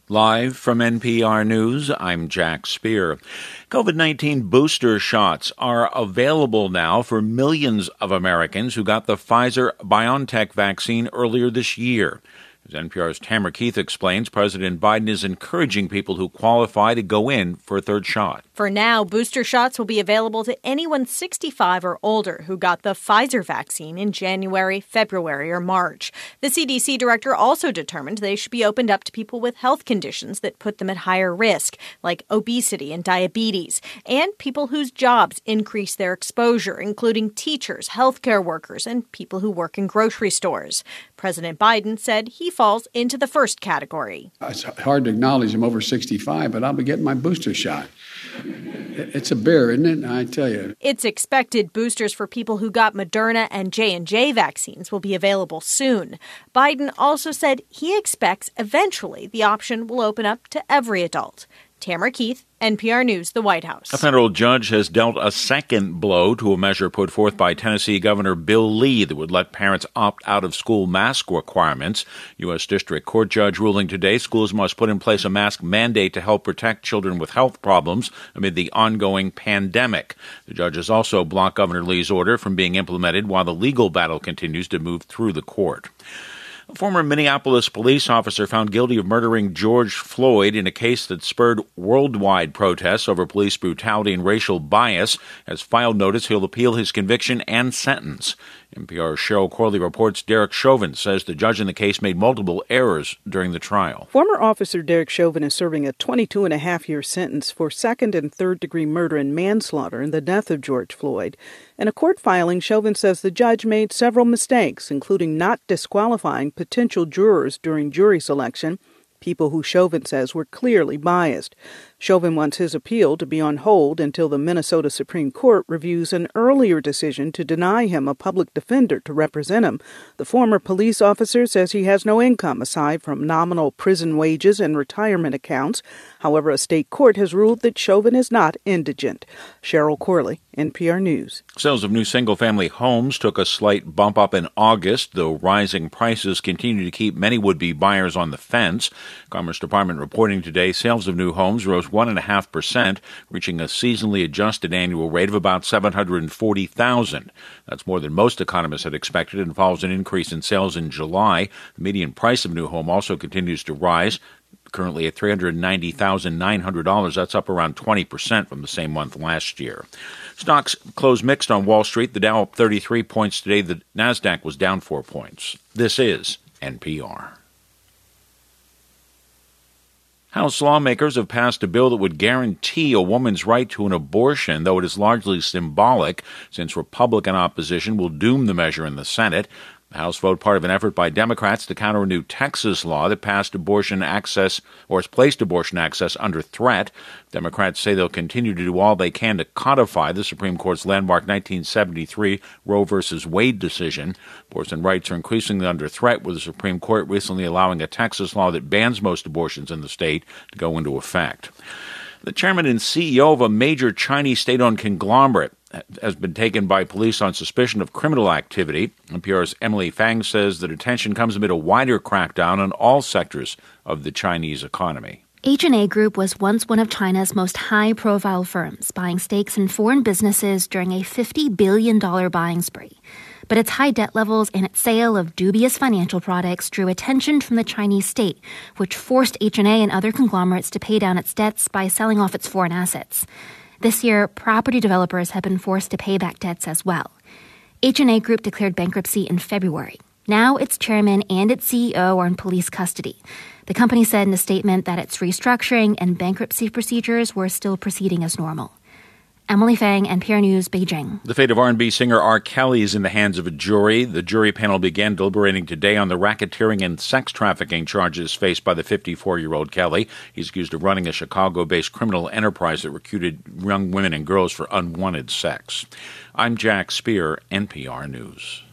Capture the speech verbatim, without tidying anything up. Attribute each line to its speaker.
Speaker 1: Live from N P R News, I'm Jack Speer. COVID nineteen booster shots are available now for millions of Americans who got the Pfizer-BioNTech vaccine earlier this year. As N P R's Tamara Keith explains, President Biden is encouraging people who qualify to go in for a third shot.
Speaker 2: For now, booster shots will be available to anyone sixty-five or older who got the Pfizer vaccine in January, February, or March. The C D C director also determined they should be opened up to people with health conditions that put them at higher risk, like obesity and diabetes, and people whose jobs increase their exposure, including teachers, healthcare workers, and people who work in grocery stores. President Biden said he falls into the first category.
Speaker 3: It's hard to acknowledge I'm over sixty-five, but I'll be getting my booster shot. It's a bear, isn't it? I tell you.
Speaker 2: It's expected boosters for people who got Moderna and J and J vaccines will be available soon. Biden also said he expects eventually the option will open up to every adult. Tamara Keith, N P R News, the White House.
Speaker 1: A federal judge has dealt a second blow to a measure put forth by Tennessee Governor Bill Lee that would let parents opt out of school mask requirements. U S. District Court judge ruling today schools must put in place a mask mandate to help protect children with health problems amid the ongoing pandemic. The judge has also blocked Governor Lee's order from being implemented while the legal battle continues to move through the court. A former Minneapolis police officer found guilty of murdering George Floyd in a case that spurred worldwide protests over police brutality and racial bias has filed notice he'll appeal his conviction and sentence. N P R's Cheryl Corley reports Derek Chauvin says the judge in the case made multiple errors during the trial.
Speaker 4: Former Officer Derek Chauvin is serving a twenty-two and a half year sentence for second and third degree murder and manslaughter in the death of George Floyd. In a court filing, Chauvin says the judge made several mistakes, including not disqualifying potential jurors during jury selection, people who Chauvin says were clearly biased. Chauvin wants his appeal to be on hold until the Minnesota Supreme Court reviews an earlier decision to deny him a public defender to represent him. The former police officer says he has no income aside from nominal prison wages and retirement accounts. However, a state court has ruled that Chauvin is not indigent. Cheryl Corley, N P R News.
Speaker 1: Sales of new single-family homes took a slight bump up in August, though rising prices continue to keep many would-be buyers on the fence. Commerce Department reporting today sales of new homes rose one point five percent, reaching a seasonally adjusted annual rate of about seven hundred forty thousand. That's more than most economists had expected and follows an increase in sales in July. The median price of a new home also continues to rise, currently at three hundred ninety thousand nine hundred dollars. That's up around twenty percent from the same month last year. Stocks closed mixed on Wall Street. The Dow up thirty-three points today. The Nasdaq was down four points. This is N P R. House lawmakers have passed a bill that would guarantee a woman's right to an abortion, though it is largely symbolic, since Republican opposition will doom the measure in the Senate. The House vote part of an effort by Democrats to counter a new Texas law that passed abortion access or has placed abortion access under threat. Democrats say they'll continue to do all they can to codify the Supreme Court's landmark nineteen seventy-three Roe v. Wade decision. Abortion rights are increasingly under threat, with the Supreme Court recently allowing a Texas law that bans most abortions in the state to go into effect. The chairman and C E O of a major Chinese state-owned conglomerate has been taken by police on suspicion of criminal activity. N P R's Emily Fang says the detention comes amid a wider crackdown on all sectors of the Chinese economy.
Speaker 5: H and A Group was once one of China's most high-profile firms, buying stakes in foreign businesses during a fifty billion dollars buying spree. But its high debt levels and its sale of dubious financial products drew attention from the Chinese state, which forced H and A and other conglomerates to pay down its debts by selling off its foreign assets. This year, property developers have been forced to pay back debts as well. H and A Group declared bankruptcy in February. Now its chairman and its C E O are in police custody. The company said in a statement that its restructuring and bankruptcy procedures were still proceeding as normal. Emily Fang, N P R News, Beijing.
Speaker 1: The fate of R and B singer R. Kelly is in the hands of a jury. The jury panel began deliberating today on the racketeering and sex trafficking charges faced by the fifty-four-year-old Kelly. He's accused of running a Chicago-based criminal enterprise that recruited young women and girls for unwanted sex. I'm Jack Speer, N P R News.